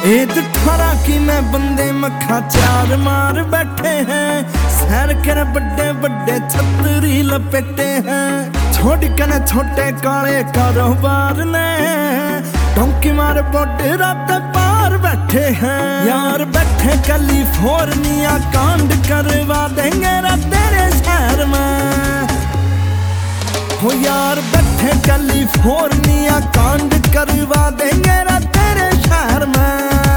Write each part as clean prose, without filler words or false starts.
ईद 18 की मैं बंदे मखा चार मार बैठे हैं। सैर कर बड़े बड़े छतरी लपेटे हैं। छोड़ कने छोटे काले कारोबार ने डोंकी मार बोटे रात पार बैठे हैं। यार बैठे कैलिफोर्निया कांड करवा देंगे रा तेरे शहर में। हो यार बैठे कैलिफोर्निया कांड करवा देंगे रा तेरे शहर में।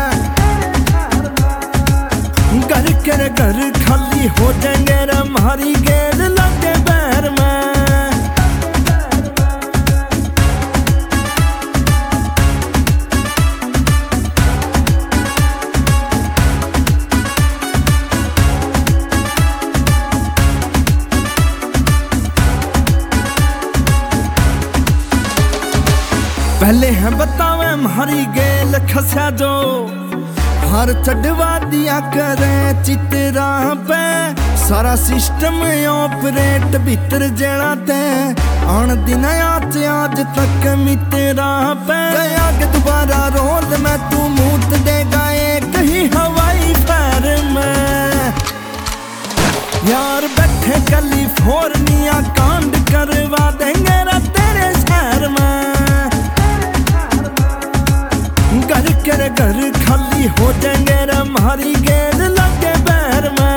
घर के घर खाली हो जाएंगे रा मारी गेल लगे बैर में। पहले है बतावे मारी गेल खसा जो हर चढ़वा दिया करे चित्रा पे। सारा सिस्टम ऑपरेट भीतर जड़ा ते आन दिन आज तक मित्रा पे। आगे दोबारा रोज में तू मूत देगा कहीं हवाई फायर में। यार बैठे कैलिफोर्निया कांड करवा देंगे रा तेरे शहर में। घर के घर खाली हो जाएंगे रा मारी गेल लगे बैर में।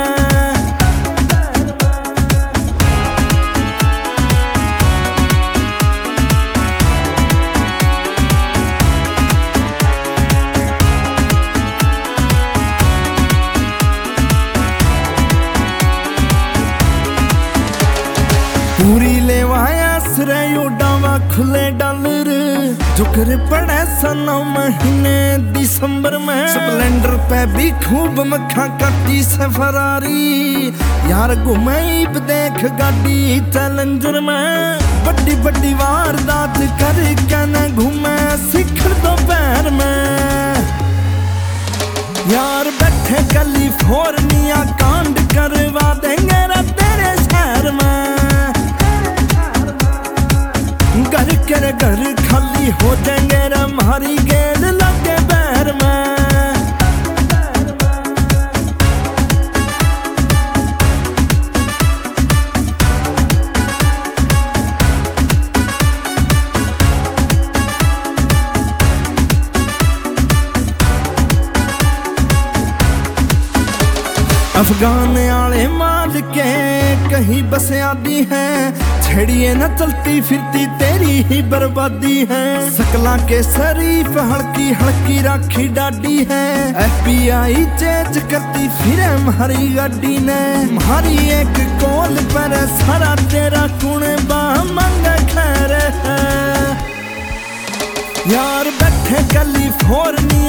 पूरी लेवाया श्रेय उड़ावा खुले डॉलर जुकर पड़े सनौ महीने दिसंबर में। स्प्लेंडर पे भी खूब मक्खा काटी से फरारी। यार घुमाई देख गाड़ी चैलेंजर में। बड़ी बड़ी वारदात कर के न घूमे शिखर दोपहर में। यार बैठे कैलिफोर्निया कांड करवा देंगे रा तेरे शहर में। घर के घर खाली हो जाएंगे रा मारी गेल लगे बैर में। अफगान आले माल के कहीं बस आदि है। छेड़िए न चलती फिरती तेरी ही बर्बादी है। सकला के शरीफ हल्की हल्की राखी डाडी है। FBI चेंज करती फिर हमारी गाड़ी ने। हमारी एक कॉल पर सारा तेरा कुणबा मंग खैर है। यार बैठे कैलिफोर्निया